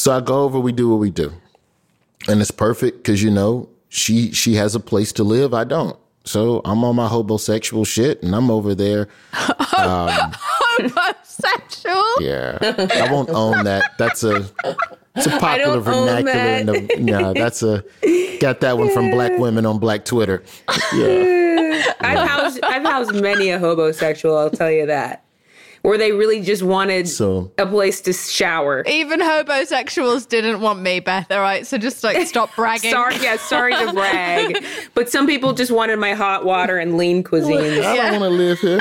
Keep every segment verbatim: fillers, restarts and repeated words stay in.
So I go over, we do what we do. And it's perfect because, you know, she she has a place to live. I don't. So I'm on my homosexual shit and I'm over there. Um, homosexual? Yeah. I won't own that. That's a, it's a popular vernacular. In the, no, that's a, got that one from black women on black Twitter. Yeah. I've housed, I've housed many a homosexual, I'll tell you that. Where they really just wanted so, a place to shower. Even homosexuals didn't want me, Beth, all right? So just, like, stop bragging. sorry, yeah, sorry to brag. But some people just wanted my hot water and lean cuisine. I don't Yeah. want to live here.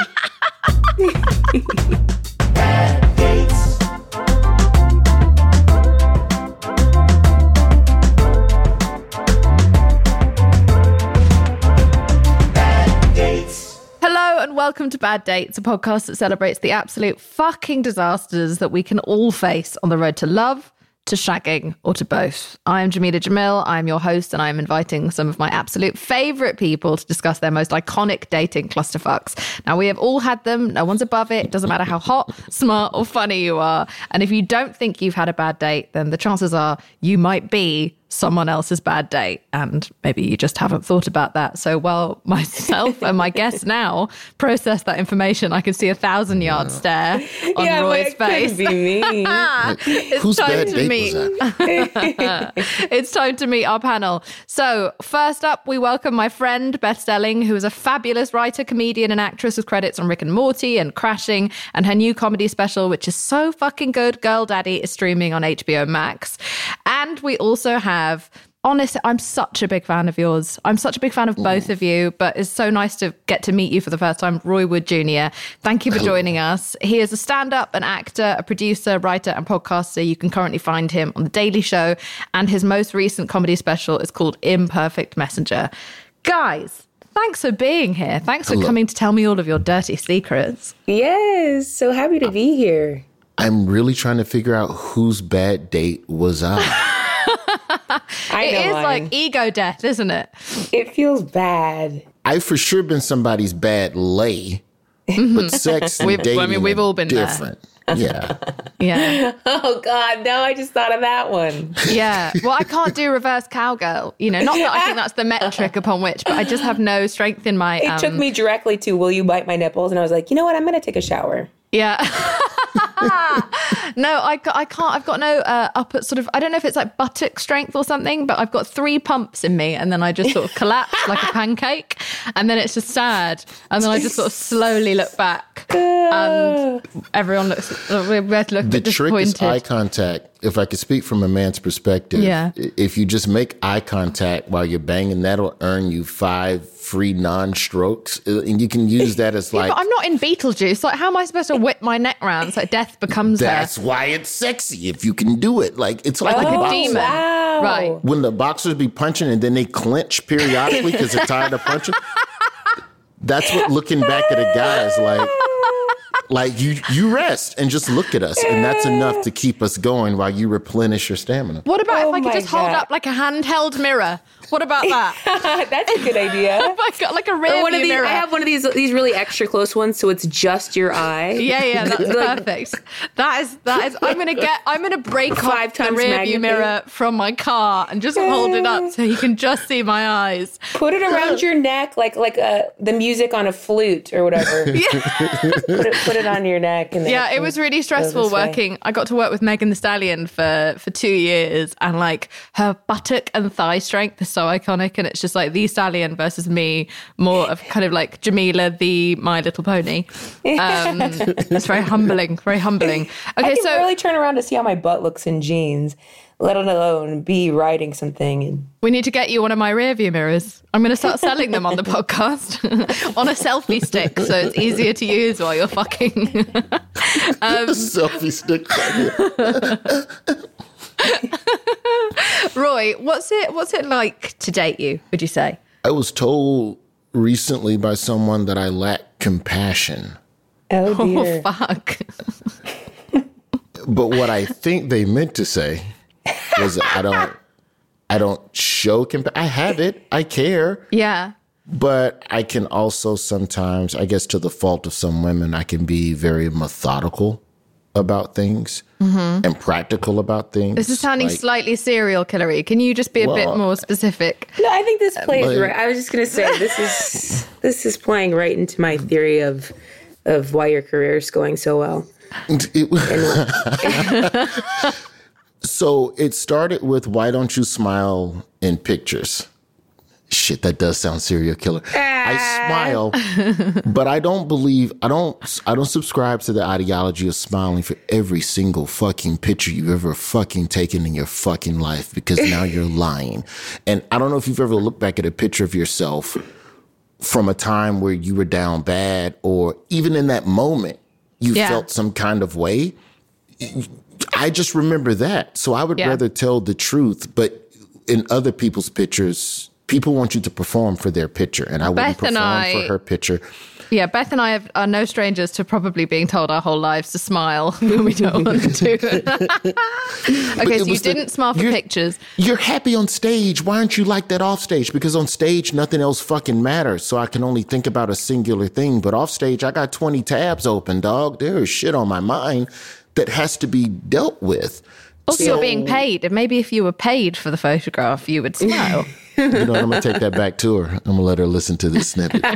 Hello and welcome to Bad Dates, a podcast that celebrates the absolute fucking disasters that we can all face on the road to love, to shagging, or to both. I am Jamila Jamil, I am your host, and I am inviting some of my absolute favourite people to discuss their most iconic dating clusterfucks. Now, we have all had them, no one's above it, it doesn't matter how hot, smart, or funny you are. And if you don't think you've had a bad date, then the chances are you might be someone else's bad date, and maybe you just haven't thought about that. So while myself and my guests now process that information, I can see a thousand yard stare on yeah, Roy's but it face. Couldn't be me. It's Whose time bad to date meet. was that? It's time to meet our panel. So first up, we welcome my friend Beth Stelling, who is a fabulous writer, comedian, and actress with credits on Rick and Morty and Crashing, and her new comedy special, which is so fucking good, Girl Daddy, is streaming on H B O Max. And we also have Honestly, I'm such a big fan of yours. I'm such a big fan of both of you, but it's so nice to get to meet you for the first time, Roy Wood Junior Thank you for joining us. He is a stand-up, an actor, a producer, writer, and podcaster. You can currently find him on The Daily Show, and his most recent comedy special is called Imperfect Messenger. Guys, thanks for being here. Thanks for Hello. coming to tell me all of your dirty secrets. Yes, so happy to be here. I'm really trying to figure out whose bad date was I. I It know is mine. like ego death, isn't it? It feels bad. I've for sure been somebody's bad lay, but sex and We've- I dating mean, we've are all been there. different. Yeah. Yeah. Oh, God, no, I just thought of that one. Yeah. Well, I can't do reverse cowgirl. You know, not that I think that's the metric upon which, but I just have no strength in my... It um, took me directly to, will you bite my nipples? And I was like, you know what? I'm going to take a shower. Yeah. No, I, ca- I can't. I've got no uh, upper sort of, I don't know if it's like buttock strength or something, but I've got three pumps in me and then I just sort of collapse like a pancake and then it's just sad. And then I just sort of slowly look back and everyone looks, we both look a The bit trick is disappointed. eye contact. If I could speak from a man's perspective, Yeah. if you just make eye contact while you're banging, that'll earn you five free non-strokes. Uh, And you can use that as like, But I'm not in Beetlejuice. Like, how am I supposed to whip my neck round so death becomes that's there? why it's sexy if you can do it. Like, it's like, Like a a boxer. demon. Wow. Right. When the boxers be punching and then they clench periodically because they're tired of punching. That's what looking back at a guy is like. Like, you you rest and just look at us, and that's enough to keep us going while you replenish your stamina. What about Oh if I could my just hold God. up like a handheld mirror? What about that? That's a good idea. Oh my God, like a rear Or one of view these, mirror. I have one of these these really extra close ones, so it's just your eye. Yeah, yeah, that's perfect. That is that is. I'm gonna get. I'm gonna break Five off the times rear view magnitude. mirror from my car and just hold it up so you can just see my eyes. Put it around your neck like like uh, the music on a flute or whatever. put, it, put it on your neck. And then Yeah, it was really stressful this way. working. I got to work with Megan Thee Stallion for for two years, and like her buttock and thigh strength is so iconic, and it's just like the Stallion versus me, more of kind of like Jamila the My Little Pony. Um, it's very humbling, very humbling. I Okay, can so barely turn around to see how my butt looks in jeans, let alone be riding something. And we need to get you one of my rear view mirrors. I'm going to start selling them on the podcast on a selfie stick, so it's easier to use while you're fucking. um, Selfie stick. Roy, what's it? What's it like to date you? Would you say? I was told recently by someone that I lack compassion. oh Oh dear, fuck! But what I think they meant to say was I don't I don't show compassion. I have it. I care. Yeah. But I can also sometimes, I guess to the fault of some women, I can be very methodical about things mm-hmm. and practical about things. This is sounding like, slightly serial killery. Can you just be a well, bit more specific? No, I think this plays like, right. I was just going to say this is this is playing right into my theory of of why your career is going so well. It, so it started with "Why Don't You Smile in Pictures." Shit, that does sound serial killer. I smile, but I don't believe, I don't, I don't subscribe to the ideology of smiling for every single fucking picture you've ever fucking taken in your fucking life, because now you're lying. And I don't know if you've ever looked back at a picture of yourself from a time where you were down bad, or even in that moment you yeah. felt some kind of way. I just remember that. So I would yeah. rather tell the truth, but in other people's pictures, people want you to perform for their picture, and I Beth wouldn't perform I, for her picture. Yeah, Beth and I have, are no strangers to probably being told our whole lives to smile when we don't want to. Okay, so you didn't the, smile for you're, pictures. You're happy on stage. Why aren't you like that off stage? Because on stage, nothing else fucking matters, so I can only think about a singular thing. But off stage, I got twenty tabs open, dog. There is shit on my mind that has to be dealt with. Also, so, you're being paid, and maybe if you were paid for the photograph, you would smile. You know what, I'm going to take that back to her. I'm going to let her listen to this snippet.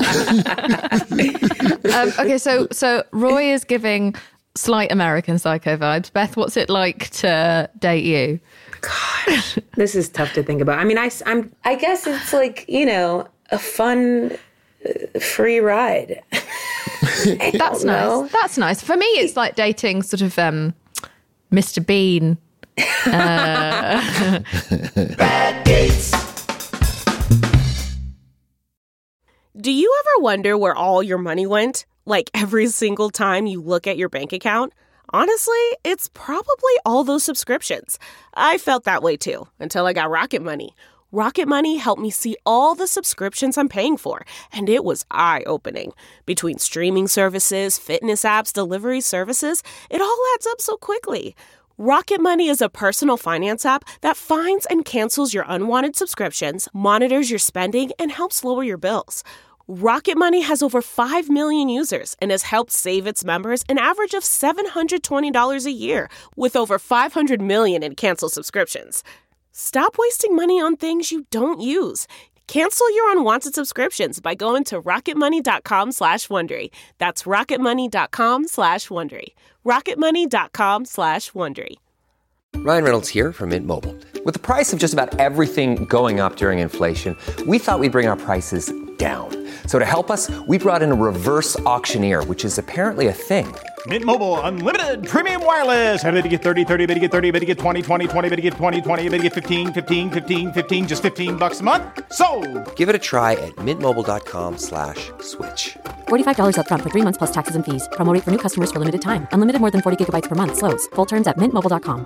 um, okay, so so Roy is giving slight American Psycho vibes. Beth, what's it like to date you? Gosh, this is tough to think about. I mean, I, I'm, I guess it's like, you know, a fun, uh, free ride. That's nice. That's nice. For me, it's like dating sort of um, Mister Bean. Uh, Bad dates. Do you ever wonder where all your money went? Like every single time you look at your bank account? Honestly, it's probably all those subscriptions. I felt that way too, until I got Rocket Money. Rocket Money helped me see all the subscriptions I'm paying for, and it was eye-opening. Between streaming services, fitness apps, delivery services, it all adds up so quickly. Rocket Money is a personal finance app that finds and cancels your unwanted subscriptions, monitors your spending, and helps lower your bills. Rocket Money has over five million users and has helped save its members an average of seven hundred twenty dollars a year, with over five hundred million in canceled subscriptions. Stop wasting money on things you don't use. Cancel your unwanted subscriptions by going to rocketmoney.com slash Wondery. That's rocketmoney.com slash Wondery. rocketmoney.com slash Wondery. Ryan Reynolds here from Mint Mobile. With the price of just about everything going up during inflation, we thought we'd bring our prices down. So to help us, we brought in a reverse auctioneer, which is apparently a thing. Mint Mobile Unlimited Premium Wireless. How to get thirty, thirty, how to get thirty, how to get twenty, twenty, twenty, how to get twenty, twenty, how to get fifteen, fifteen, fifteen, fifteen, just fifteen bucks a month? Sold! Give it a try at mintmobile.com slash switch. forty-five dollars up front for three months plus taxes and fees. Promo rate for new customers for limited time. Unlimited more than forty gigabytes per month. Slows full terms at mint mobile dot com.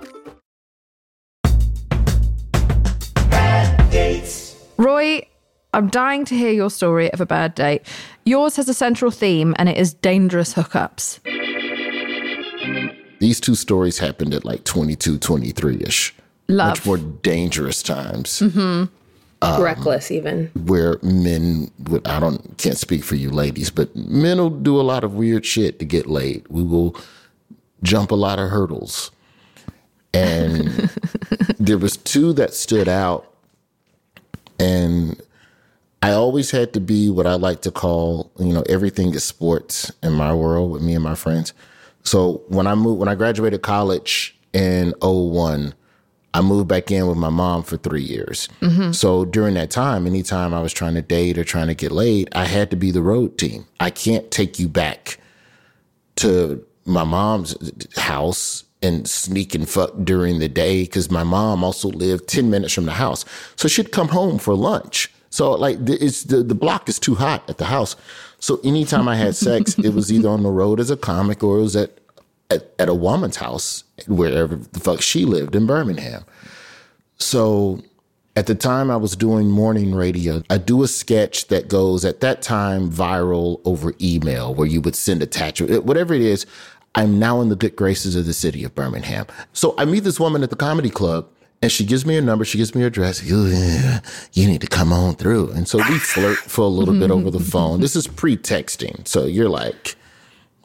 Roy, I'm dying to hear your story of a bad date. Yours has a central theme, and it is dangerous hookups. These two stories happened at like twenty-two, twenty-three-ish. Love. Much more dangerous times. Mm-hmm. Um, Reckless, even. Where men would, I don't, can't speak for you ladies, but men will do a lot of weird shit to get laid. We will jump a lot of hurdles. And there was two that stood out. And I always had to be what I like to call, you know, everything is sports in my world with me and my friends. So when I moved, when I graduated college in oh one, I moved back in with my mom for three years. Mm-hmm. So during that time, anytime I was trying to date or trying to get laid, I had to be the road team. I can't take you back to my mom's house and sneak and fuck during the day, because my mom also lived ten minutes from the house. So she'd come home for lunch. So like it's the, the block is too hot at the house. So anytime I had sex, it was either on the road as a comic or it was at, at, at a woman's house, wherever the fuck she lived in Birmingham. So at the time I was doing morning radio, I do a sketch that goes at that time viral over email, where you would send attachment, whatever it is. I'm now in the good graces of the city of Birmingham. So I meet this woman at the comedy club, and she gives me her number. She gives me her address. You need to come on through. And so we flirt for a little bit over the phone. This is pre-texting. So you're like,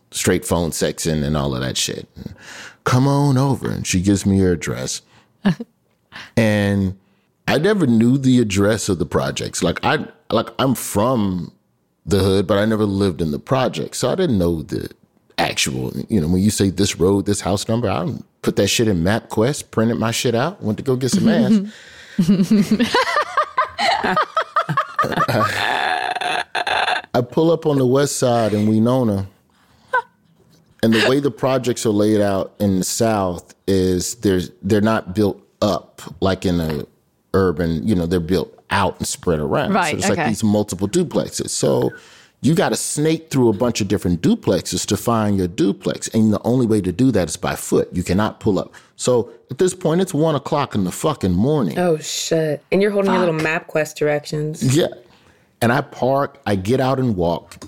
straight phone sexing and all of that shit. Come on over. And she gives me her address. And I never knew the address of the projects. Like I, like I'm from the hood, but I never lived in the projects. So I didn't know the actual, you know, when you say this road, this house number, I put that shit in MapQuest, printed my shit out, went to go get some ass. I pull up on the west side in Winona, and the way the projects are laid out in the South is there's they're not built up like in a urban, you know, they're built out and spread around. Right, so it's okay. like these multiple duplexes. So you got to snake through a bunch of different duplexes to find your duplex. And the only way to do that is by foot. You cannot pull up. So at this point, it's one o'clock in the fucking morning. Oh, shit. And you're holding Fuck. your little MapQuest directions. Yeah. And I park, I get out and walk.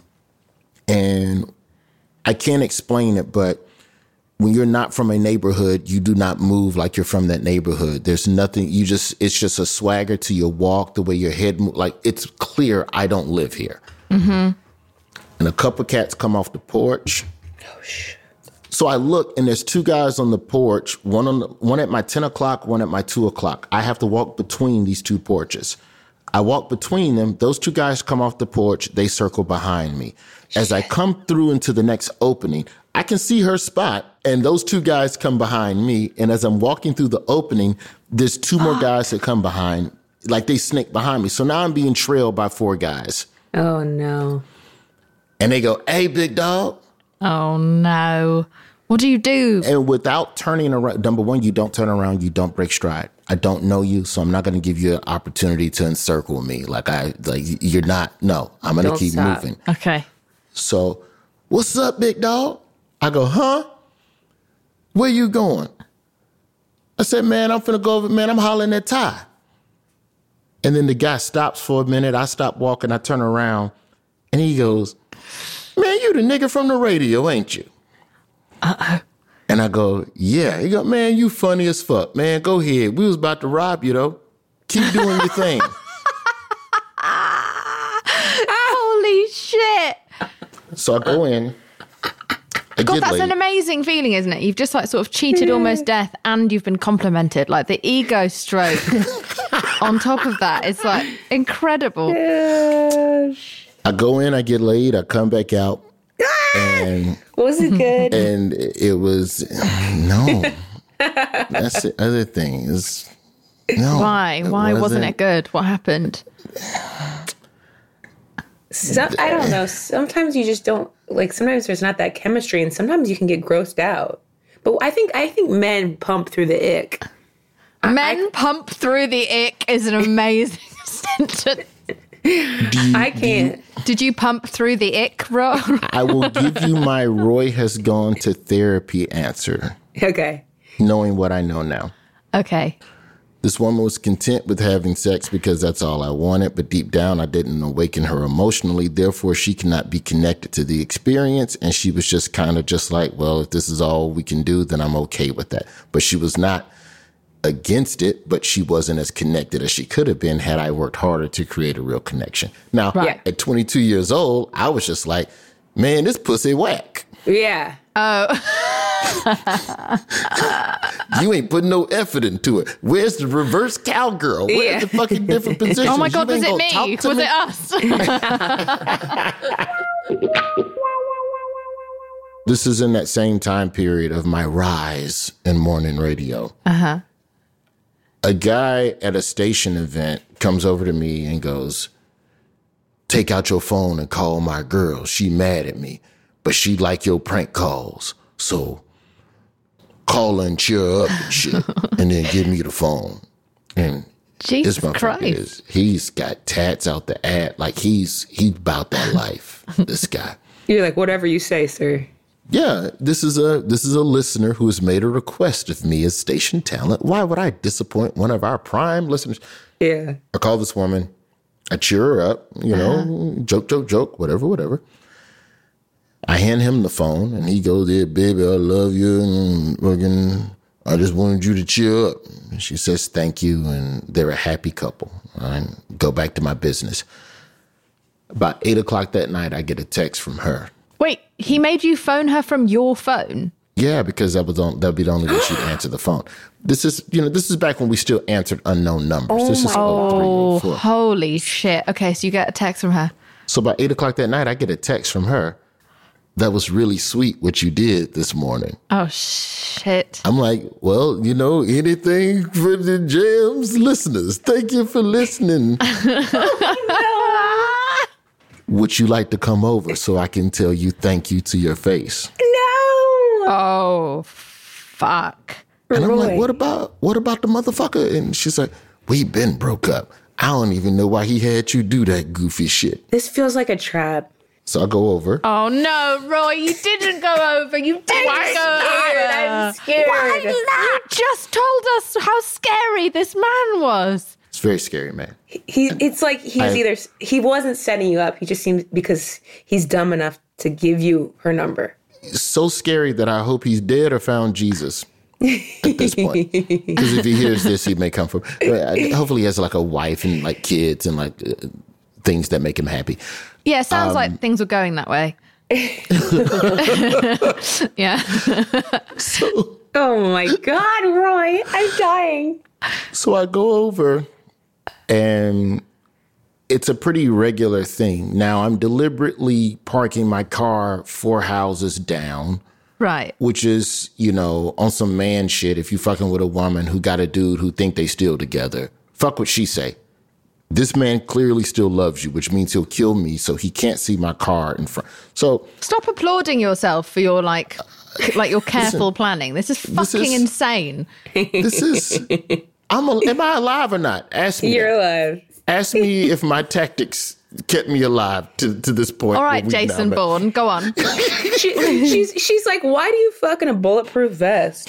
And I can't explain it, but when you're not from a neighborhood, you do not move like you're from that neighborhood. There's nothing, you just, it's just a swagger to your walk, the way your head moves. Like, it's clear I don't live here. Mm-hmm. And a couple cats come off the porch. Oh, shit. So I look, and there's two guys on the porch, one on the, one at my ten o'clock, one at my two o'clock. I have to walk between these two porches. I walk between them. Those two guys come off the porch. They circle behind me. As Shit. I come through into the next opening, I can see her spot, and those two guys come behind me. And as I'm walking through the opening, there's two more guys that come behind, like they snake behind me. So now I'm being trailed by four guys. Oh, no. And they go, hey, big dog. Oh, no. What do you do? And without turning around, number one, you don't turn around, you don't break stride. I don't know you, so I'm not going to give you an opportunity to encircle me. Like, I, like you're not, no, I'm going to keep stop. moving. Okay. So, what's up, big dog? I go, huh? Where you going? I said, man, I'm finna go over, man, I'm hollering at Ty. And then the guy stops for a minute. I stop walking, I turn around, and he goes, man, you the nigga from the radio, ain't you? Uh-oh. And I go, yeah. He go, man, you funny as fuck. Man, go ahead. We was about to rob you, though. Keep doing your thing. Holy shit. So I go in. I God, get that's late. an amazing feeling, isn't it? You've just like sort of cheated almost death and you've been complimented. Like the ego stroke on top of that. It's like incredible. I go in, I get laid, I come back out. And was it good? And it was no. That's the other thing is no. Why? Why wasn't, wasn't it good? What happened? So, I don't know. Sometimes you just don't like. Sometimes there's not that chemistry, and sometimes you can get grossed out. But I think I think men pump through the ick. Men I, pump through the ick is an amazing sentence. You, I can't. You, did you pump through the ick, bro? I will give you my Roy has gone to therapy answer. Okay. Knowing what I know now. Okay. This woman was content with having sex because that's all I wanted, but deep down I didn't awaken her emotionally. Therefore, she cannot be connected to the experience. And she was just kind of just like, well, if this is all we can do, then I'm okay with that. But she was not against it, but she wasn't as connected as she could have been had I worked harder to create a real connection. Now, right. At twenty-two years old, I was just like, man, this pussy whack. Yeah. Oh. You ain't putting no effort into it. Where's the reverse cowgirl? Where's Yeah. the fucking different positions? Oh my God, You was ain't it gonna me? talk to Was me? it us? This is in that same time period of my rise in morning radio. Uh-huh. A guy at a station event comes over to me and goes, take out your phone and call my girl. She mad at me, but she like your prank calls. So call her and cheer her up and shit, and then give me the phone. And Jesus this motherfucker Christ. is, he's got tats out the ad. Like he's, he's about that life, this guy. You're like, whatever you say, sir. Yeah, this is a this is a listener who has made a request of me as station talent. Why would I disappoint one of our prime listeners? Yeah. I call this woman. I cheer her up, you know, uh-huh. joke, joke, joke, whatever, whatever. I hand him the phone, and he goes, yeah, baby, I love you, and fucking, I just wanted you to cheer up. And she says, thank you, and they're a happy couple. I go back to my business. About eight o'clock that night, I get a text from her. Wait, he made you phone her from your phone? Yeah, because that was on, that'd be the only way she'd answer the phone. This is, you know, this is back when we still answered unknown numbers. Oh this is Oh, holy shit. Okay, so you get a text from her. So by eight o'clock that night, I get a text from her. That was really sweet what you did this morning. Oh, shit. I'm like, well, you know, anything for the Jams listeners. Thank you for listening. Would you like to come over so I can tell you thank you to your face? No. Oh, fuck. And I'm like, Roy. what about what about the motherfucker? And she's like, we been broke up. I don't even know why he had you do that goofy shit. This feels like a trap. So I go over. Oh, no, Roy, you didn't go over. You didn't I'm go scared. over. I'm scared. Why not? You just told us how scary this man was. It's very scary, man. He, it's like he's I- either, he wasn't setting you up. He just seems, because he's dumb enough to give you her number. It's so scary that I hope he's dead or found Jesus at this point. Because if he hears this, he may come from. Hopefully, he has like a wife and like kids and like uh, things that make him happy. Yeah, sounds Um, like things were going that way. Yeah. So, Oh my God, Roy, I'm dying. so I go over, and it's a pretty regular thing. Now I'm deliberately parking my car four houses down. Right. Which is, you know, on some man shit. If you fucking with a woman who got a dude who think they still together, fuck what she say. This man clearly still loves you, which means he'll kill me so he can't see my car in front. So Stop applauding yourself for your, like, like your careful Listen, planning. This is this fucking is- insane. this is, I'm a, am I alive or not? Ask me. You're that. alive. Ask me if my tactics kept me alive to, to this point. All right, where we've Jason now met. Bourne, go on. She, she's, she's like, why do you fucking a bulletproof vest?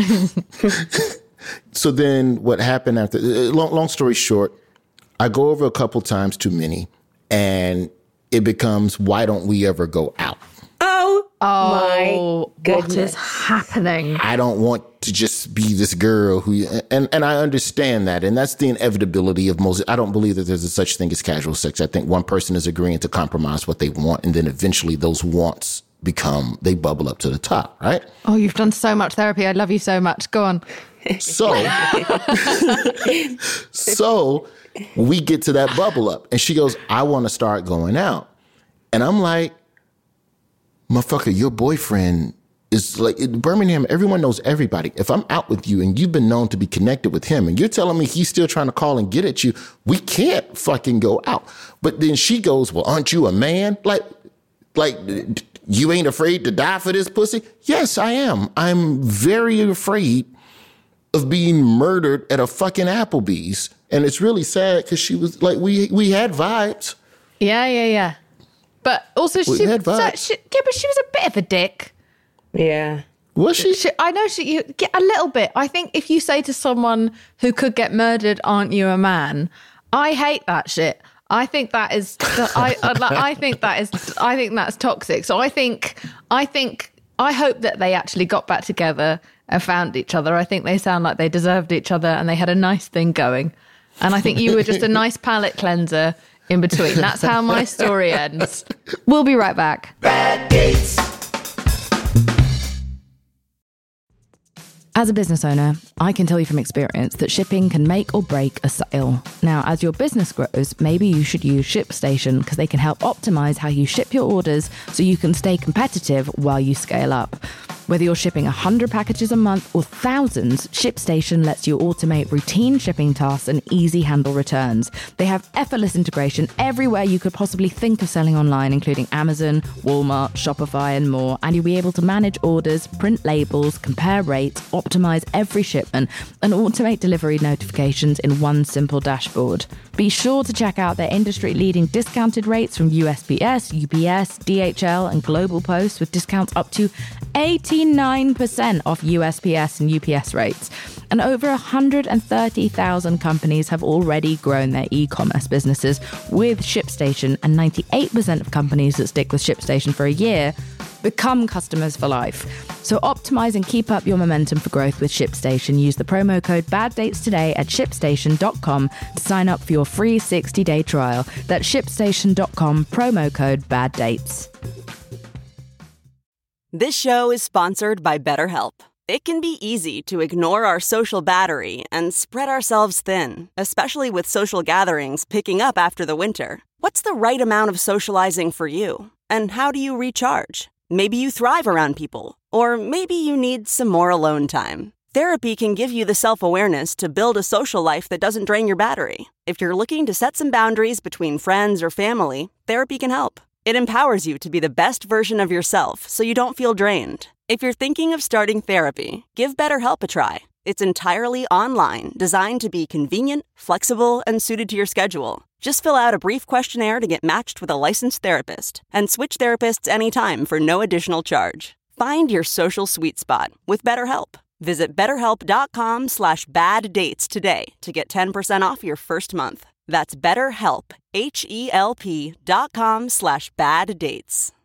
So then what happened after, uh, long, long story short, I go over a couple times too many, and it becomes, why don't we ever go out? Oh, Oh, my what goodness. is happening? I don't want to just be this girl who, and, and I understand that. And that's the inevitability of most, I don't believe that there's a such thing as casual sex. I think one person is agreeing to compromise what they want. And then eventually those wants become, they bubble up to the top, right? Oh, you've done so much therapy. I love you so much. Go on. So, so we get to that bubble up and she goes, I want to start going out. And I'm like, motherfucker, your boyfriend is like in Birmingham. Everyone knows everybody. If I'm out with you and you've been known to be connected with him and you're telling me he's still trying to call and get at you, we can't fucking go out. But then she goes, well, aren't you a man? Like, like you ain't afraid to die for this pussy? Yes, I am. I'm very afraid of being murdered at a fucking Applebee's. And it's really sad because she was like, we we had vibes. Yeah, yeah, yeah. But also, We she, had so, vibes. she, yeah, but she was a bit of a dick. Yeah. Was she? She, I know she, you, yeah, a little bit. I think if you say to someone who could get murdered, "Aren't you a man?" I hate that shit. I think that is, I, I, like, I think that is, I think that's toxic. So I think, I think, I hope that they actually got back together and found each other. I think they sound like they deserved each other and they had a nice thing going. And I think you were just a nice palate cleanser in between. That's how my story ends. We'll be right back. Bad dates. As a business owner, I can tell you from experience that shipping can make or break a sale. Now, as your business grows, maybe you should use ShipStation because they can help optimize how you ship your orders so you can stay competitive while you scale up. Whether you're shipping one hundred packages a month or thousands, ShipStation lets you automate routine shipping tasks and easy handle returns. They have effortless integration everywhere you could possibly think of selling online, including Amazon, Walmart, Shopify, and more. And you'll be able to manage orders, print labels, compare rates, optimize every shipment, and automate delivery notifications in one simple dashboard. Be sure to check out their industry-leading discounted rates from U S P S, U P S, D H L, and Global Post with discounts up to eighty-nine percent off U S P S and U P S rates. And over one hundred thirty thousand companies have already grown their e-commerce businesses with ShipStation, and ninety-eight percent of companies that stick with ShipStation for a year become customers for life. So optimize and keep up your momentum for growth with ShipStation. Use the promo code BADDATES today at shipstation dot com to sign up for your free sixty-day trial. That's shipstation dot com, promo code BADDATES. This show is sponsored by BetterHelp. It can be easy to ignore our social battery and spread ourselves thin, especially with social gatherings picking up after the winter. What's the right amount of socializing for you? And how do you recharge? Maybe you thrive around people, or maybe you need some more alone time. Therapy can give you the self-awareness to build a social life that doesn't drain your battery. If you're looking to set some boundaries between friends or family, therapy can help. It empowers you to be the best version of yourself so you don't feel drained. If you're thinking of starting therapy, give BetterHelp a try. It's entirely online, designed to be convenient, flexible, and suited to your schedule. Just fill out a brief questionnaire to get matched with a licensed therapist and switch therapists anytime for no additional charge. Find your social sweet spot with BetterHelp. Visit betterhelp.com slash bad dates today to get ten percent off your first month. That's BetterHelp, H-E-L-P dot com slash bad dates.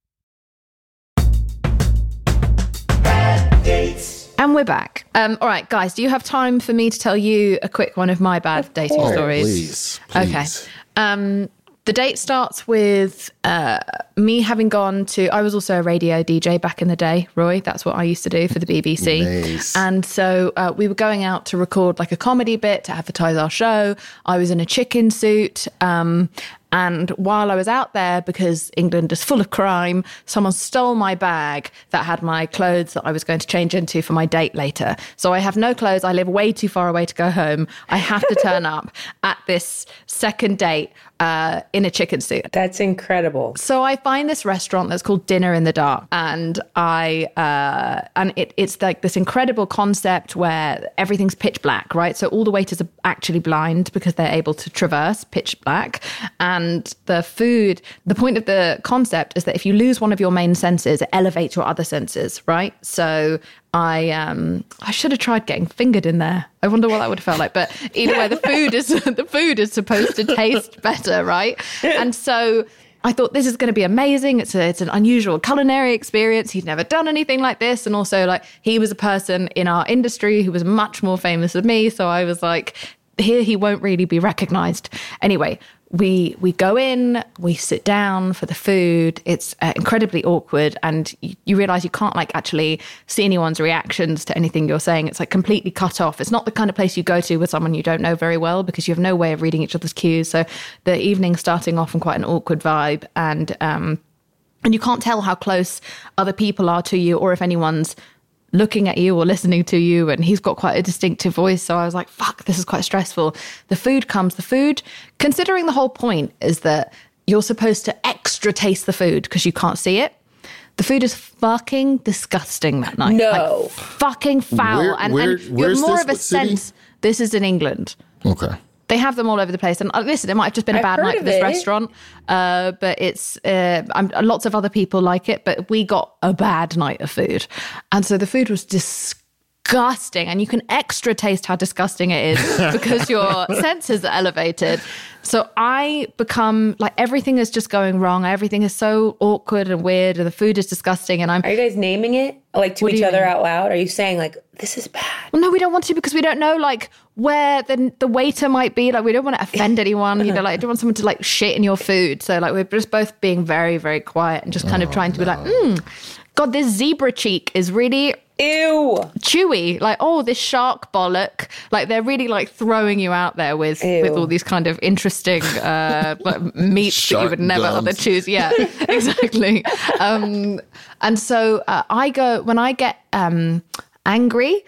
And we're back. Um, all right, guys, do you have time for me to tell you a quick one of my bad dating Oh, stories? please, please. Okay. Um, the date starts with uh, me having gone to, I was also a radio D J back in the day, Roy. That's what I used to do for the B B C. Nice. And so uh, we were going out to record like a comedy bit to advertise our show. I was in a chicken suit. Um, And while I was out there, because England is full of crime, someone stole my bag that had my clothes that I was going to change into for my date later. So I have no clothes. I live way too far away to go home. I have to turn up at this second date uh, in a chicken suit. That's incredible. So I find this restaurant that's called Dinner in the Dark, and I uh, and it, it's like this incredible concept where everything's pitch black, right? So all the waiters are actually blind because they're able to traverse pitch black, and the food. The point of the concept is that if you lose one of your main senses, it elevates your other senses, right? So I um I should have tried getting fingered in there. I wonder what that would have felt like. But either way, the food is the food is supposed to taste better, right? And so I thought this is going to be amazing. It's a, it's an unusual culinary experience. He'd never done anything like this, and also like he was a person in our industry who was much more famous than me. So I was like, here he won't really be recognized. Anyway, we we go in, we sit down for the food. It's uh, incredibly awkward, and you, you realize you can't like actually see anyone's reactions to anything you're saying. It's like completely cut off. It's not the kind of place you go to with someone you don't know very well, because you have no way of reading each other's cues. So the evening's starting off in quite an awkward vibe, and um and you can't tell how close other people are to you, or if anyone's looking at you or listening to you. And he's got quite a distinctive voice. So I was like, fuck, this is quite stressful. The food comes. The food, considering the whole point is that you're supposed to extra taste the food because you can't see it. The food is fucking disgusting that night. No. Like, fucking foul. Where- and where- and you have where's more this? of a What city? sense. This is in England. Okay. They have them all over the place. And uh, listen, it might have just been a I've bad heard night of for this it. restaurant, uh, but it's uh, I'm, lots of other people like it, but we got a bad night of food. And so the food was disgusting, and you can extra taste how disgusting it is because your senses are elevated. So I become like, everything is just going wrong. Everything is so awkward and weird, and the food is disgusting. And I'm Are you guys naming it like to What do each you other mean? out loud? Are you saying like, this is bad? Well, no, we don't want to, because we don't know like where the the waiter might be. Like, we don't want to offend anyone. You know, like, I don't want someone to like shit in your food. So like, we're just both being very, very quiet and just kind of trying to be like, mm, God, this zebra cheek is really Ew. chewy. Like, oh, this shark bollock. Like, they're really like throwing you out there with Ew. with all these kind of interesting uh, like, meats that you Shark would never gums. other choose. Yeah, exactly. Um, and so uh, I go when I get um, angry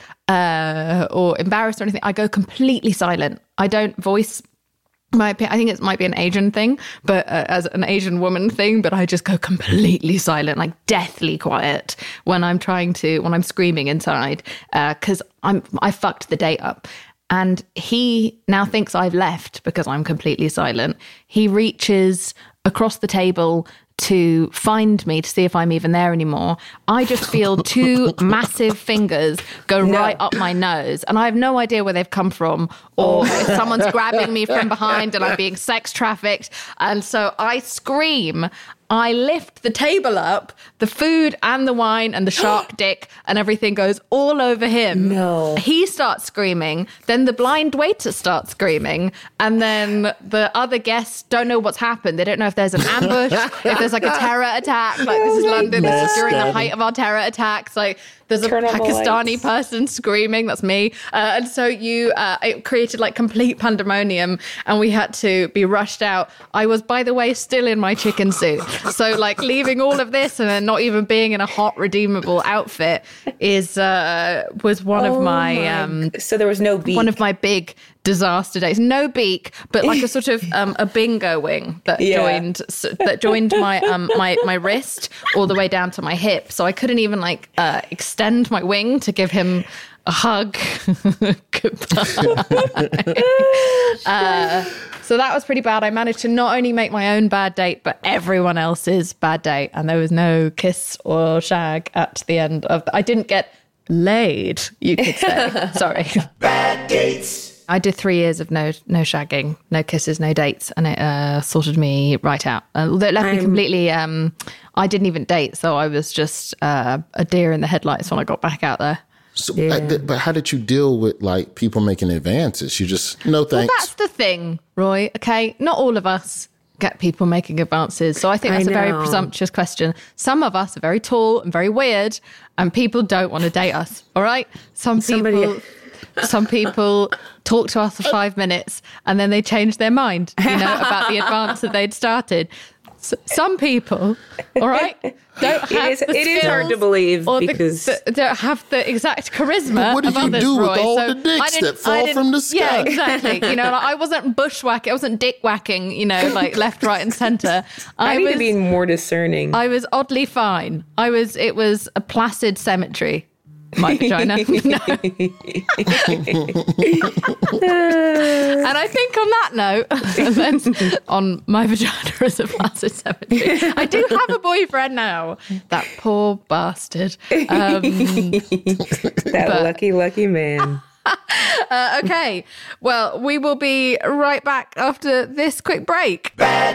uh, or embarrassed or anything, I go completely silent. I don't voice my opinion. I think it might be an Asian thing, but uh, as an Asian woman thing, but I just go completely silent, like deathly quiet when I'm trying to, when I'm screaming inside, because uh, I'm, I fucked the date up. And he now thinks I've left because I'm completely silent. He reaches across the table to find me to see if I'm even there anymore. I just feel two massive fingers go No. right up my nose, and I have no idea where they've come from, or if someone's grabbing me from behind and I'm being sex trafficked. And so I scream, I lift the table up, the food and the wine and the shark dick and everything goes all over him. No. He starts screaming. Then the blind waiter starts screaming. And then the other guests don't know what's happened. They don't know if there's an ambush, if there's like a terror attack. Like, this is London. This is during the height of our terror attacks. Like, there's a Turn on the Pakistani lights. person screaming. That's me. Uh, and so you, uh, it created like complete pandemonium and we had to be rushed out. I was, by the way, still in my chicken suit. So like leaving all of this and then not even being in a hot, redeemable outfit is, uh, was one Oh of my, my um, g- so there was no beak. one of my big disaster days. No beak, but like a sort of um, a bingo wing that Yeah. joined so, that joined my um my my wrist all the way down to my hip. So I couldn't even like uh, extend my wing to give him a hug. Goodbye. uh, so that was pretty bad. I managed to not only make my own bad date, but everyone else's bad date, and there was no kiss or shag at the end of. The, I didn't get laid, you could say. Sorry. Bad dates. I did three years of no no shagging, no kisses, no dates, and it uh, sorted me right out. Uh, although it left me I'm- completely. Um, I didn't even date, so I was just uh, a deer in the headlights when I got back out there. So, uh, th- but how did you deal with like people making advances? You just no Well, thanks. that's the thing, Roy. Okay, not all of us get people making advances, so I think I that's a very know. presumptuous question. Some of us are very tall and very weird, and people don't want to date us. All right, some Somebody- people. Some people talk to us for five minutes and then they change their mind, you know, about the advance that they'd started. S- some people, all right, don't have It is, the it is hard to skills believe or the- because the, don't have the exact charisma. But what did of you others, do with Roy. all So the dicks I didn't- that fall I didn't- from the sky? Yeah, exactly. You know, like I wasn't bushwhacking, I wasn't dick whacking, you know, like left, right, and centre. I, I need was, to be more discerning. I was oddly fine. I was. It was a placid cemetery. My vagina. No. And I think on that note, and then on my vagina as a placid cemetery, I do have a boyfriend now. That poor bastard. Um, that but- lucky, lucky man. uh, okay. Well, we will be right back after this quick break.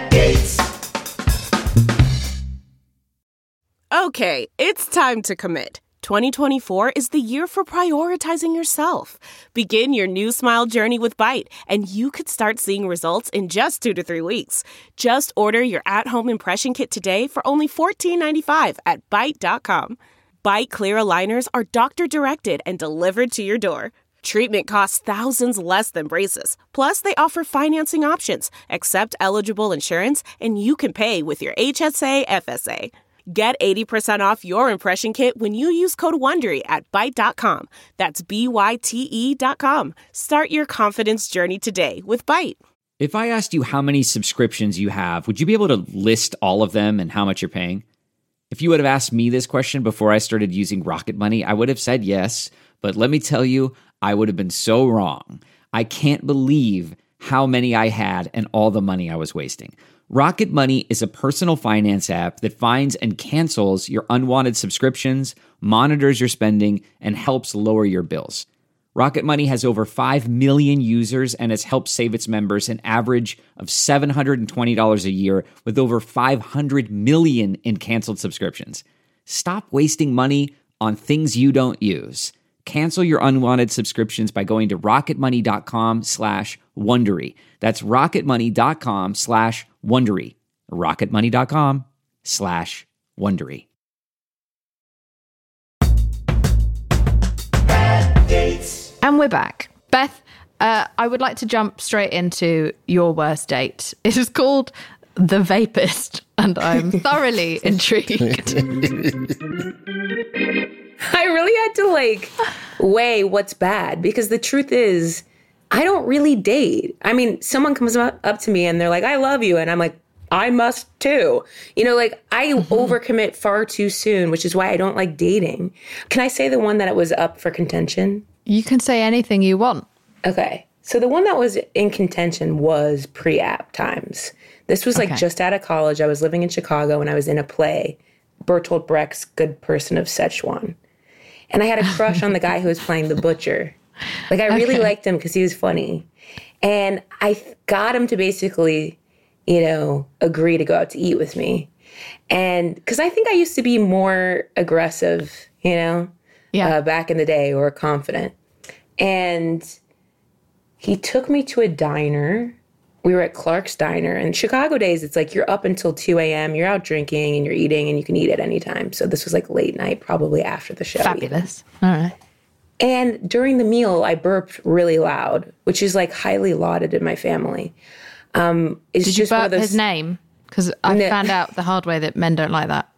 Okay, it's time to commit. twenty twenty-four is the year for prioritizing yourself. Begin your new smile journey with Byte, and you could start seeing results in just two to three weeks. Just order your at-home impression kit today for only fourteen ninety-five at byte dot com. Byte clear aligners are doctor-directed and delivered to your door. Treatment costs thousands less than braces. Plus, they offer financing options, accept eligible insurance, and you can pay with your H S A F S A. Get eighty percent off your impression kit when you use code WONDERY at byte dot com. That's B Y T E dot com. Start your confidence journey today with Byte. If I asked you how many subscriptions you have, would you be able to list all of them and how much you're paying? If you would have asked me this question before I started using Rocket Money, I would have said yes. But let me tell you, I would have been so wrong. I can't believe how many I had and all the money I was wasting. Rocket Money is a personal finance app that finds and cancels your unwanted subscriptions, monitors your spending, and helps lower your bills. Rocket Money has over five million users and has helped save its members an average of seven hundred twenty dollars a year with over five hundred million in canceled subscriptions. Stop wasting money on things you don't use. Cancel your unwanted subscriptions by going to rocketmoney.com slash Wondery. That's rocketmoney.com slash Wondery. rocketmoney.com slash Wondery. And we're back. Beth, uh, I would like to jump straight into your worst date. It is called The Vapist, and I'm thoroughly intrigued. I really had to like weigh what's bad because the truth is, I don't really date. I mean, someone comes up, up to me and they're like, I love you. And I'm like, I must too. You know, like I mm-hmm. overcommit far too soon, which is why I don't like dating. Can I say the one that it was up for contention? You can say anything you want. Okay. So the one that was in contention was pre-app times. This was like Okay. just out of college. I was living in Chicago and I was in a play, Bertolt Brecht's Good Person of Szechuan. And I had a crush on the guy who was playing the butcher. Like I really Okay. liked him because he was funny. And I got him to basically, you know, agree to go out to eat with me. And because I think I used to be more aggressive, you know, Yeah. uh, back in the day, or confident. And he took me to a diner. We were at Clark's Diner. And Chicago days, it's like you're up until two a.m., you're out drinking and you're eating and you can eat at any time. So this was like late night, probably after the show. Fabulous. All right. And during the meal, I burped really loud, which is like highly lauded in my family. Um, it's Did you just one burp of those, his name? Because I No. found out the hard way that men don't like that.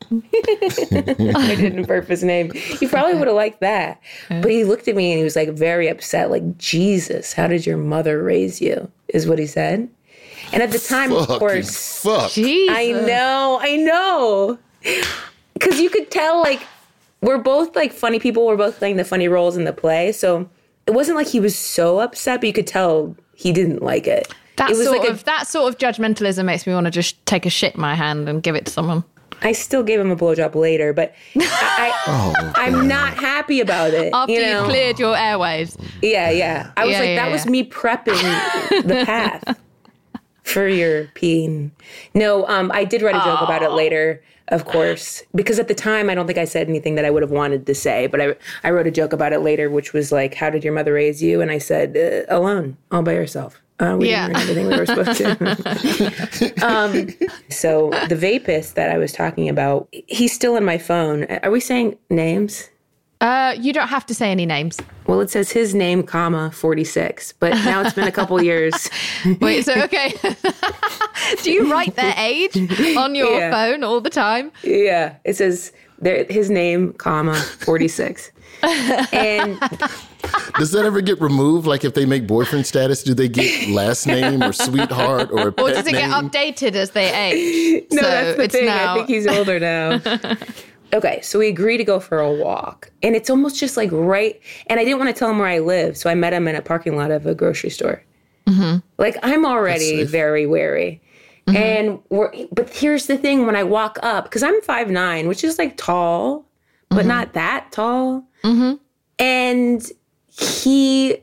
I didn't burp his name. He probably would have liked that. But he looked at me and he was like very upset, like, Jesus, how did your mother raise you? Is what he said. And at the time, of Fucking course, fuck. Jesus. I know, I know. Because you could tell, like, we're both like funny people. We're both playing the funny roles in the play. So it wasn't like he was so upset, but you could tell he didn't like it. That it was sort like of that sort of judgmentalism makes me want to just take a shit in my hand and give it to someone. a, I still gave him a blowjob later, but I, I, Oh, I'm not happy about it. After you you know? have cleared your airwaves. Yeah, yeah. I was Yeah, like, yeah, that was yeah. me prepping the path for your peeing. No, um, I did write a joke about it later, of course, because at the time, I don't think I said anything that I would have wanted to say, but I, I wrote a joke about it later, which was like, how did your mother raise you? And I said, uh, alone, all by yourself. Uh, we Yeah. didn't learn everything we were supposed to. um, so the vapist that I was talking about, he's still in my phone. Are we saying names? Uh, you don't have to say any names. Well, it says his name, comma, forty-six. But now it's been a couple years. Wait, so okay. Do you write their age on your Yeah. phone all the time? Yeah, it says there, his name, comma, forty-six. And Does that ever get removed? Like if they make boyfriend status, do they get last name or sweetheart or a pet Or does it name? get updated as they age? no, So that's the it's thing. now- I think he's older now. Okay, so we agree to go for a walk. And it's almost just like right. And I didn't want to tell him where I live. So I met him in a parking lot of a grocery store. Mm-hmm. Like I'm already That's safe. very wary. Mm-hmm. And we're, but here's the thing, when I walk up, because I'm five nine, which is like tall, but Mm-hmm. not that tall. And he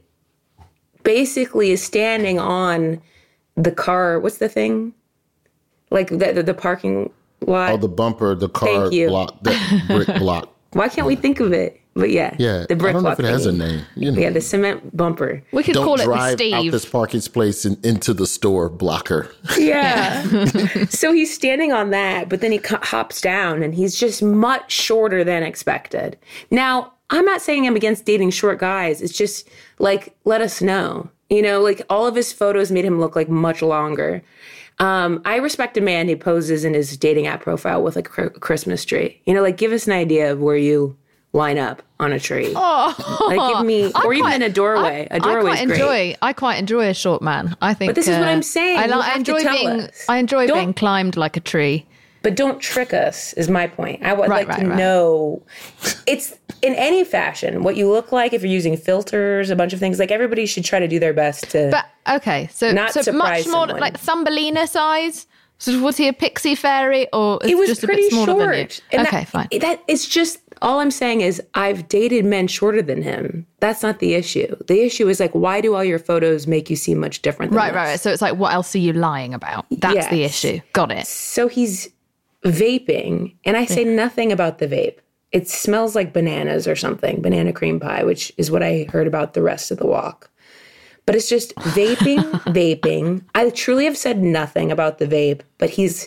basically is standing on the car. What's the thing? Like the, the, the parking lot. Oh, the bumper, the car Thank you. block, the brick block. Why can't we think of it? But yeah, Yeah, the brick I don't know block if it has a thingy. name. You know, Yeah, the cement bumper. We could don't call it the drive out Steve. this parking space and into the store blocker. Yeah. So he's standing on that, but then he co- hops down and he's just much shorter than expected. Now, I'm not saying I'm against dating short guys. It's just like, let us know. You know, like all of his photos made him look like much longer. Um, I respect a man who poses in his dating app profile with like a cr- Christmas tree. You know, like give us an idea of where you line up on a tree. Oh, Like give me, I or even quite- in a doorway. I, A doorway I is quite great. enjoy. I quite enjoy a short man. I think. But this is what uh, I'm saying. I, You li- I have to enjoy tell being. us. I enjoy Don't- being climbed like a tree. But don't trick us, is my point. I would Right, like right, to right. know. It's in any fashion, what you look like, if you're using filters, a bunch of things. Like everybody should try to do their best to. But okay, so Not so much surprise more someone. like Thumbelina size. So was he a pixie fairy or it was just a pretty bit smaller short. than you? And Okay, that, fine. That it's just all I'm saying is I've dated men shorter than him. That's not the issue. The issue is like, why do all your photos make you seem much different? Than Right, this? right, right. So it's like, what else are you lying about? That's the Yes. issue. Got it. So he's vaping, and I say nothing about the vape. It smells like bananas or something, banana cream pie, which is what I heard about the rest of the walk. But it's just vaping, vaping. I truly have said nothing about the vape, but he's,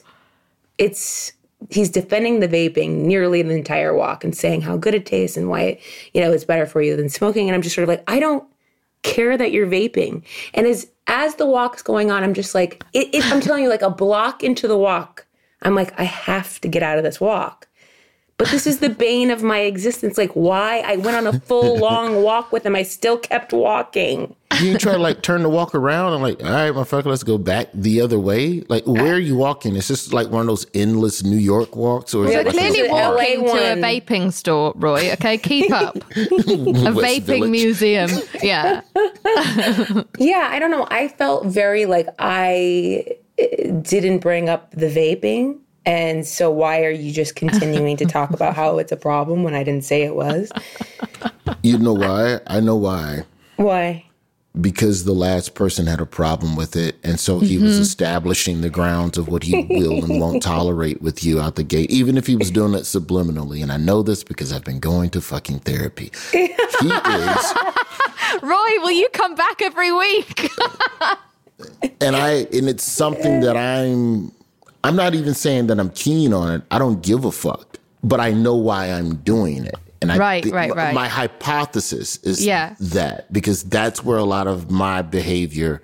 it's, he's defending the vaping nearly the entire walk and saying how good it tastes and why, it, you know, it's better for you than smoking. And I'm just sort of like, I don't care that you're vaping. And as as the walk's going on, I'm just like, it, it, I'm telling you, like a block into the walk, I'm like, I have to get out of this walk. But this is the bane of my existence. Like, why? I went on a full, long walk with him. I still kept walking. You ain't try to like turn the walk around. I'm like, all right, motherfucker, let's go back the other way. Like, where are you walking? Is this like one of those endless New York walks, or is Yeah, it like this is Clearly the L A walking to a one. vaping store, Roy. Okay, keep up. A vaping Village? museum. Yeah. Yeah, I don't know. I felt very like I eh, didn't bring up the vaping. And so why are you just continuing to talk about how it's a problem when I didn't say it was? You know why? I know why. Why? because the last person had a problem with it. And so he mm-hmm. was establishing the grounds of what he will and won't tolerate with you out the gate, even if he was doing it subliminally. And I know this because I've been going to fucking therapy. He is. Roy, will you come back every week? and I, and it's something that I'm, I'm not even saying that I'm keen on it. I don't give a fuck, but I know why I'm doing it. And I right, think right, right. my hypothesis is yeah. that, because that's where a lot of my behavior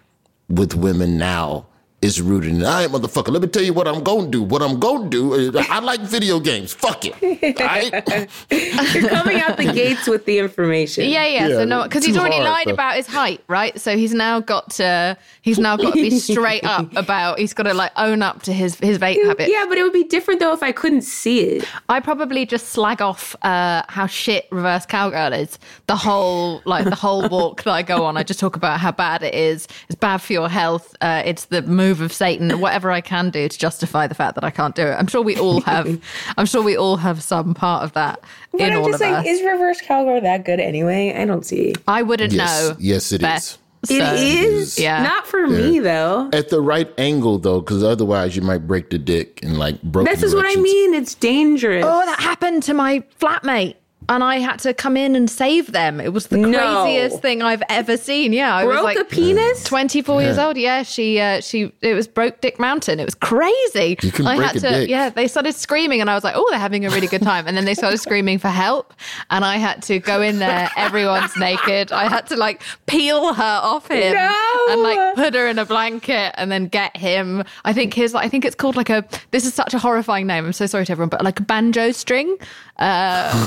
with women now is rooted in. All right, motherfucker, let me tell you what I'm going to do. What I'm going to do is I like video games. Fuck it. All right? You're coming out the gates with the information. Yeah, yeah. yeah so no, because he's already hard, lied but... about his height, right? So he's now got to, he's now got to be straight up about, he's got to like own up to his, his vape habits. Yeah, but it would be different though if I couldn't see it. I probably just slag off uh, how shit reverse cowgirl is. The whole, like the whole walk that I go on, I just talk about how bad it is. It's bad for your health. Uh, it's the move of Satan, whatever I can do to justify the fact that I can't do it. I'm sure we all have, I'm sure we all have some part of that but in I'm all just of like, us. Is reverse cowgirl that good anyway? I don't see. I wouldn't yes. know. Yes, it Beth. is. It so, is? Yeah. Not for yeah. me, though. At the right angle, though, because otherwise you might break the dick and like broken This is what I directions. mean. It's dangerous. Oh, that happened to my flatmate. And I had to come in and save them. It was the No. craziest thing I've ever seen. Yeah, I Broke was like a penis? twenty-four Yeah. years old. Yeah, she, uh, she, it was Broke Dick Mountain. It was crazy. You can I break had a to, dick. yeah. They started screaming, and I was like, "Oh, they're having a really good time." And then they started screaming for help, and I had to go in there. Everyone's naked. I had to like peel her off him No. and like put her in a blanket, and then get him. I think his, I think it's called like a. This is such a horrifying name. I'm so sorry to everyone, but like a banjo string. Uh,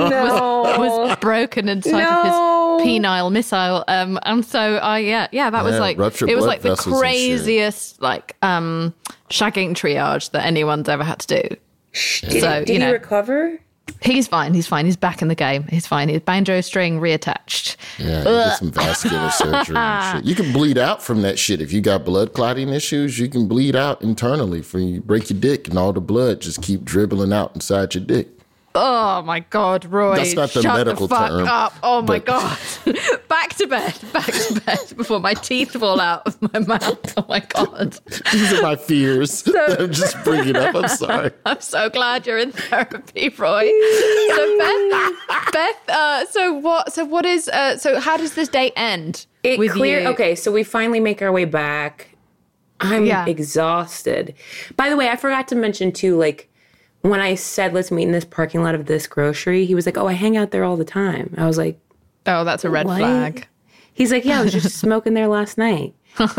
No. was broken inside No. of his penile missile. Um, and so I, yeah, yeah, that was Yeah, like, ruptured it was blood like the vessels and shit. craziest, like, um, shagging triage that anyone's ever had to do. Did, so, did you he know, recover? he's fine. He's fine. He's back in the game. He's fine. His banjo string reattached. Yeah, you get some vascular surgery and shit. You can bleed out from that shit. If you got blood clotting issues, you can bleed out internally from you break your dick and all the blood just keep dribbling out inside your dick. Oh my God, Roy! That's not the shut medical the fuck term, up! Oh my but- God! Back to bed, back to bed before my teeth fall out of my mouth. Oh my God! These are my fears. I'm just bringing up. I'm sorry. I'm so glad you're in therapy, Roy. So Beth, Beth. Uh, so what? So what is? Uh, so how does this date end? It with clear. you? Okay, so we finally make our way back. I'm Yeah. exhausted. By the way, I forgot to mention too, like, when I said, let's meet in this parking lot of this grocery, he was like, oh, I hang out there all the time. I was like, Oh, that's a red what? flag. He's like, yeah, I was just smoking there last night.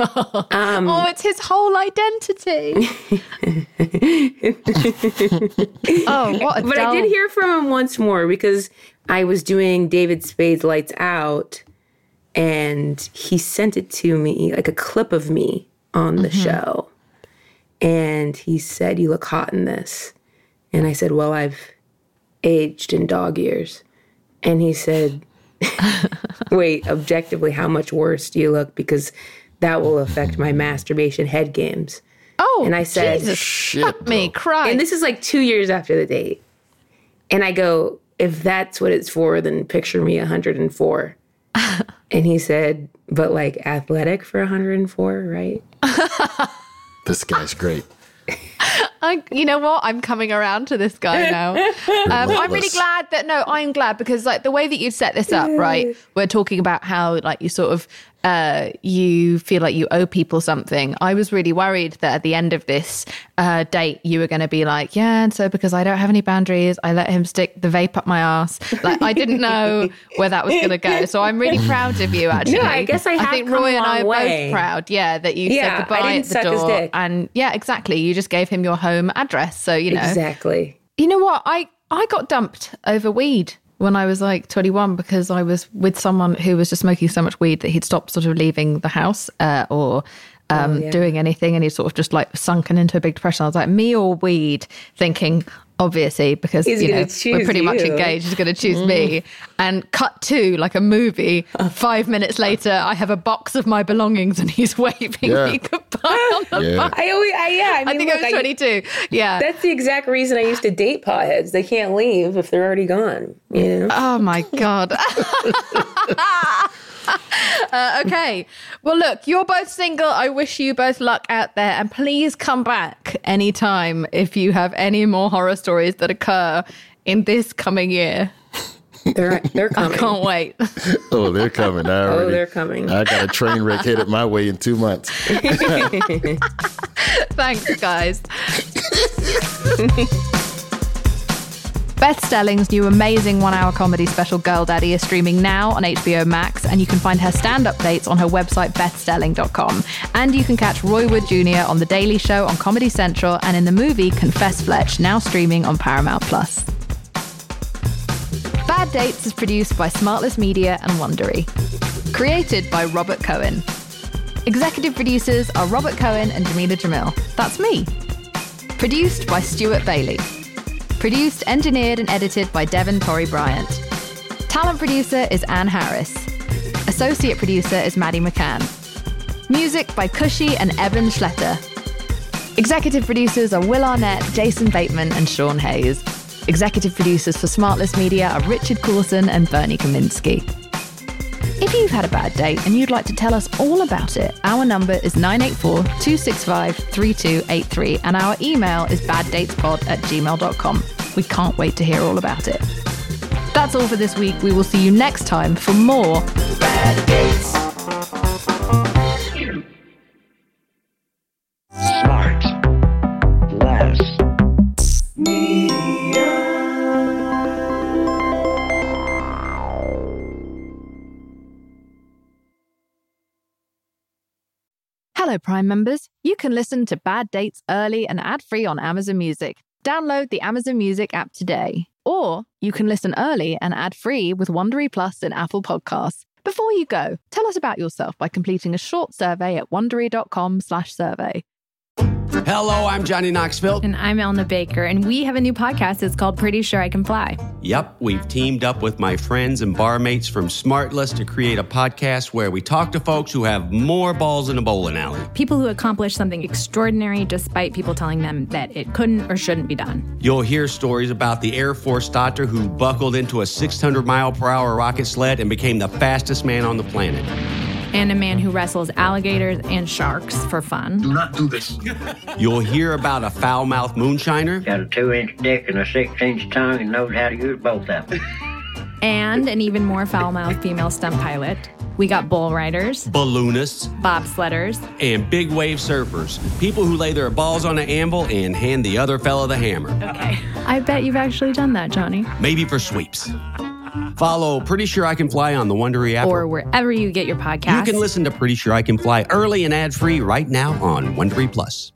Um, Oh, it's his whole identity. Oh, what a but dull- I did hear from him once more because I was doing David Spade's Lights Out and he sent it to me, like a clip of me on the Mm-hmm. show. And he said, you look hot in this. And I said, well, I've aged in dog years. And he said, wait, objectively, how much worse do you look? Because that will affect my masturbation head games. Oh, And I said, Jesus, Shit, fuck me, bro. cry. and this is like two years after the date. And I go, if that's what it's for, then picture me one hundred four. And he said, but like athletic for one hundred four, right? This guy's great. I, you know what? I'm coming around to this guy now. Um, I'm really Relentless. glad that, no, I'm glad because like the way that you've set this up, right? We're talking about how like you sort of, uh, you feel like you owe people something. I was really worried that at the end of this uh, date, you were going to be like, yeah, and so because I don't have any boundaries, I let him stick the vape up my ass. Like I didn't know where that was going to go. So I'm really proud of you, actually. No, I guess I have I think come a Roy and I are long way. both proud, yeah, that you Yeah, said goodbye I didn't at the suck his door. dick. And yeah, exactly. You just gave him your home address. So, you know. Exactly. You know what? I, I got dumped over weed when I was like twenty-one because I was with someone who was just smoking so much weed that he'd stopped sort of leaving the house uh, or um, Oh, yeah. doing anything. And he'd sort of just like sunken into a big depression. I was like, me or weed? Thinking, obviously, because He's you know gonna we're choose pretty much you. engaged. He's going to choose me. And cut to like a movie. Five minutes later, I have a box of my belongings and he's waving Yeah. me goodbye on the Yeah. bus. I always, I, yeah, I I mean, think look, I was twenty-two. Yeah. That's the exact reason I used to date potheads. They can't leave if they're already gone, you know? Oh my God. uh, okay. Well, look, you're both single. I wish you both luck out there. And please come back anytime if you have any more horror stories that occur in this coming year. They're they're coming. I can't wait. Oh, they're coming. I already, oh, they're coming. I got a train wreck headed my way in two months. Thanks, guys. Beth Stelling's new amazing one-hour comedy special Girl Daddy is streaming now on H B O Max, and you can find her stand-up dates on her website, beth stelling dot com. And you can catch Roy Wood Junior on The Daily Show on Comedy Central and in the movie Confess Fletch, now streaming on Paramount Plus. Bad Dates is produced by Smartless Media and Wondery. Created by Robert Cohen. Executive producers are Robert Cohen and Jamila Jamil. That's me. Produced by Stuart Bailey. Produced, engineered and edited by Devon Torrey Bryant. Talent producer is Anne Harris. Associate producer is Maddie McCann. Music by Cushy and Evan Schletter. Executive producers are Will Arnett, Jason Bateman and Sean Hayes. Executive producers for Smartless Media are Richard Coulson and Bernie Kaminsky. If you've had a bad date and you'd like to tell us all about it, our number is nine eight four, two six five, three two eight three and our email is baddatespod at gmail dot com. We can't wait to hear all about it. That's all for this week. We will see you next time for more Bad Dates. Smart. Less. Hello, Prime members. You can listen to Bad Dates early and ad-free on Amazon Music. Download the Amazon Music app today. Or you can listen early and ad-free with Wondery Plus and Apple Podcasts. Before you go, tell us about yourself by completing a short survey at wondery.com slash survey. Hello, I'm Johnny Knoxville. And I'm Elna Baker, and we have a new podcast. It's called Pretty Sure I Can Fly. Yep, we've teamed up with my friends and barmates from Smartless to create a podcast where we talk to folks who have more balls in a bowling alley. People who accomplish something extraordinary despite people telling them that it couldn't or shouldn't be done. You'll hear stories about the Air Force doctor who buckled into a six hundred mile per hour rocket sled and became the fastest man on the planet. And a man who wrestles alligators and sharks for fun. Do not do this. You'll hear about a foul-mouthed moonshiner. Got a two-inch dick and a six-inch tongue and knows how to use both of them. And an even more foul-mouthed female stunt pilot. We got bull riders, balloonists, bobsledders, and big wave surfers. People who lay their balls on an anvil and hand the other fella the hammer. Okay. I bet you've actually done that, Johnny. Maybe for sweeps. Follow Pretty Sure I Can Fly on the Wondery app. Or wherever you get your podcasts. You can listen to Pretty Sure I Can Fly early and ad-free right now on Wondery Plus.